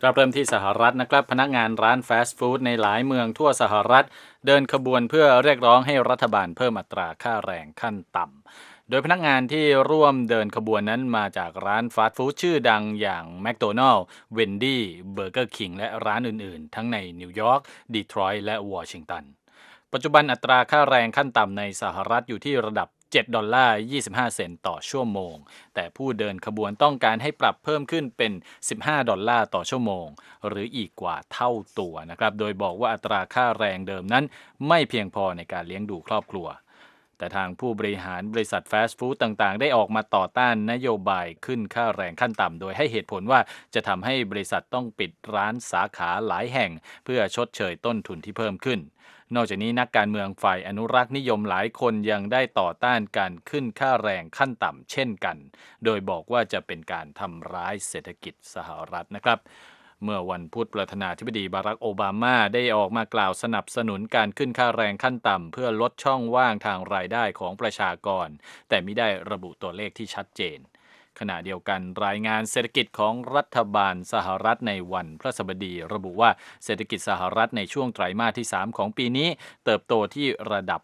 ก็เริ่มที่สหรัฐนะครับพนักงานร้านฟาสต์ฟู้ดในหลายเมืองทั่วสหรัฐเดินขบวนเพื่อเรียกร้องให้รัฐบาลเพิ่มอัตราค่าแรงขั้นต่ำโดยพนักงานที่ร่วมเดินขบวนนั้นมาจากร้านฟาสต์ฟู้ดชื่อดังอย่างแมคโดนัลด์เวนดี้เบอร์เกอร์คิงและร้านอื่นๆทั้งในนิวยอร์กดีทรอยต์และวอชิงตัน ปัจจุบันอัตราค่าแรงขั้นต่ำในสหรัฐอยู่ที่ระดับ$7.25ต่อชั่วโมงแต่ผู้เดินขบวนต้องการให้ปรับเพิ่มขึ้นเป็น$15ต่อชั่วโมงหรืออีกกว่าเท่าตัวนะครับโดยบอกว่าอัตราค่าแรงเดิมนั้นไม่เพียงพอในการเลี้ยงดูครอบครัวแต่ทางผู้บริหารบริษัทฟาสต์ฟู้ดต่างๆได้ออกมาต่อต้านนโยบายขึ้นค่าแรงขั้นต่ำโดยให้เหตุผลว่าจะทำให้บริษัทต้องปิดร้านสาขาหลายแห่งเพื่อชดเชยต้นทุนที่เพิ่มขึ้นนอกจากนี้นักการเมืองฝ่ายอนุรักษ์นิยมหลายคนยังได้ต่อต้านการขึ้นค่าแรงขั้นต่ำเช่นกันโดยบอกว่าจะเป็นการทำร้ายเศรษฐกิจสหรัฐนะครับเมื่อวันพุธประธานาธิบดีบารักโอบามาได้ออกมากล่าวสนับสนุนการขึ้นค่าแรงขั้นต่ำเพื่อลดช่องว่างทางรายได้ของประชากรแต่ไม่ได้ระบุตัวเลขที่ชัดเจนขณะเดียวกันรายงานเศรษฐกิจของรัฐบาลสหรัฐในวันพฤหัสบดีระบุว่าเศรษฐกิจสหรัฐในช่วงไตรมาสที่3ของปีนี้เติบโตที่ระดับ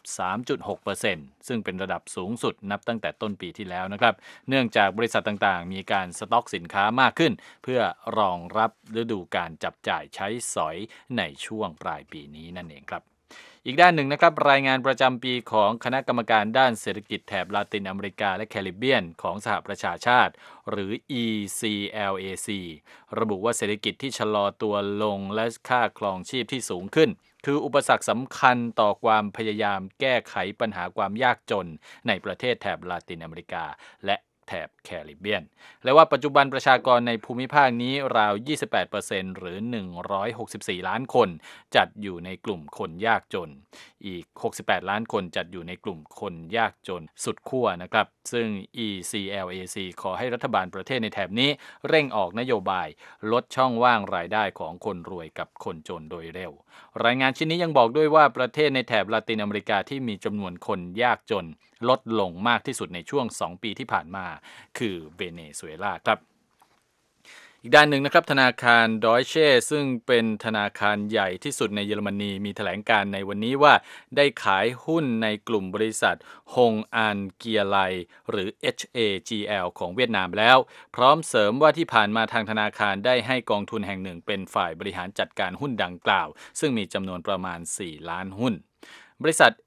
3.6% ซึ่งเป็นระดับสูงสุดนับตั้งแต่ต้นปีที่แล้วนะครับเนื่องจากบริษัทต่างๆมีการสต็อกสินค้ามากขึ้นเพื่อรองรับฤดูการจับจ่ายใช้สอยในช่วงปลายปีนี้นั่นเองครับอีกด้านหนึ่งนะครับรายงานประจำปีของคณะกรรมการด้านเศรษฐกิจแถบลาตินอเมริกาและแคริบเบียนของสหประชาชาติหรือ ECLAC ระบุว่าเศรษฐกิจที่ชะลอตัวลงและค่าครองชีพที่สูงขึ้นคืออุปสรรคสำคัญต่อความพยายามแก้ไขปัญหาความยากจนในประเทศแถบลาตินอเมริกาและแถบแคริบเบียนและว่าปัจจุบันประชากรในภูมิภาคนี้ราว 28% หรือ 164 ล้านคนจัดอยู่ในกลุ่มคนยากจนอีก 68 ล้านคนจัดอยู่ในกลุ่มคนยากจนสุดขั้วนะครับซึ่ง ECLAC ขอให้รัฐบาลประเทศในแถบนี้เร่งออกนโยบายลดช่องว่างรายได้ของคนรวยกับคนจนโดยเร็วรายงานชิ้นนี้ยังบอกด้วยว่าประเทศในแถบลาตินอเมริกาที่มีจำนวนคนยากจนลดลงมากที่สุดในช่วง2 ปีที่ผ่านมาคือเวเนซุเอลาครับอีกด้านหนึ่งนะครับธนาคารดอยเช่ซึ่งเป็นธนาคารใหญ่ที่สุดในเยอรมนีมีแถลงการในวันนี้ว่าได้ขายหุ้นในกลุ่มบริษัทฮงอันเกียไลหรือ HAGL ของเวียดนามแล้วพร้อมเสริมว่าที่ผ่านมาทางธนาคารได้ให้กองทุนแห่งหนึ่งเป็นฝ่ายบริหารจัดการหุ้นดังกล่าวซึ่งมีจำนวนประมาณ4ล้านหุ้นบริษัท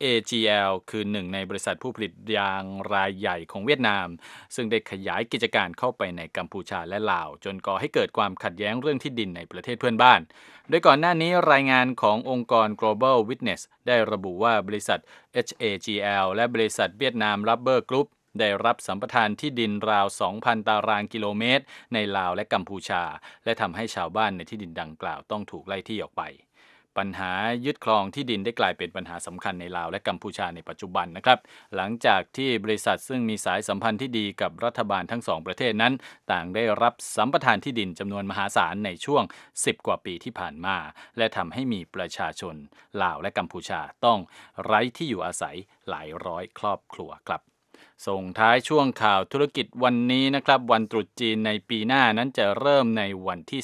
HAGL คือหนึ่งในบริษัทผู้ผลิตยางรายใหญ่ของเวียดนามซึ่งได้ขยายกิจการเข้าไปในกัมพูชาและลาวจนก่อให้เกิดความขัดแย้งเรื่องที่ดินในประเทศเพื่อนบ้านโดยก่อนหน้านี้รายงานขององค์กร Global Witness ได้ระบุว่าบริษัท HAGL และบริษัทเวียดนาม Rubber Group ได้รับสัมปทานที่ดินราว 2,000 ตารางกิโลเมตรในลาวและกัมพูชาและทำให้ชาวบ้านในที่ดินดังกล่าวต้องถูกไล่ที่ออกไปปัญหายึดครองที่ดินได้กลายเป็นปัญหาสำคัญในลาวและกัมพูชาในปัจจุบันนะครับหลังจากที่บริษัทซึ่งมีสายสัมพันธ์ที่ดีกับรัฐบาลทั้งสองประเทศนั้นต่างได้รับสัมปทานที่ดินจำนวนมหาศาลในช่วง10 กว่าปีที่ผ่านมาและทำให้มีประชาชนลาวและกัมพูชาต้องไร้ที่อยู่อาศัยหลายร้อยครอบครัวครับส่งท้ายช่วงข่าวธุรกิจวันนี้นะครับวันตรุษจีนในปีหน้านั้นจะเริ่มในวันที่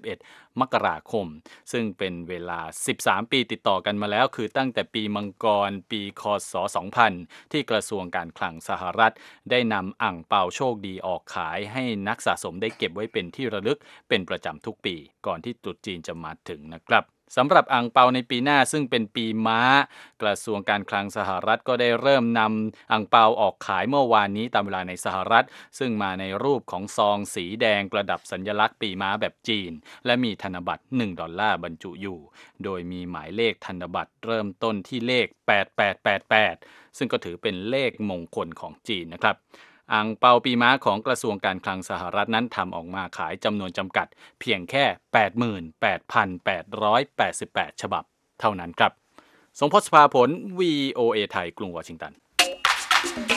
31 มกราคมซึ่งเป็นเวลา13 ปีติดต่อกันมาแล้วคือตั้งแต่ปีมังกรปีคศ2000ที่กระทรวงการคลังสหรัฐได้นำอั่งเปาโชคดีออกขายให้นักสะสมได้เก็บไว้เป็นที่ระลึกเป็นประจำทุกปีก่อนที่ตรุษจีนจะมาถึงนะครับสำหรับอั่งเปาในปีหน้าซึ่งเป็นปีม้ากระทรวงการคลังสหรัฐก็ได้เริ่มนำอั่งเปาออกขายเมื่อวานนี้ตามเวลาในสหรัฐซึ่งมาในรูปของซองสีแดงประดับสัญลักษณ์ปีม้าแบบจีนและมีธนบัตร$1บรรจุอยู่โดยมีหมายเลขธนบัตรเริ่มต้นที่เลข8888ซึ่งก็ถือเป็นเลขมงคลของจีนนะครับอั่งเปาปีม้าของกระทรวงการคลังสหรัฐนั้นทำออกมาขายจำนวนจำกัดเพียงแค่ 88,888 ฉบับเท่านั้นครับทรงพจน์ ภาผล VOA ไทยกรุงวอชิงตัน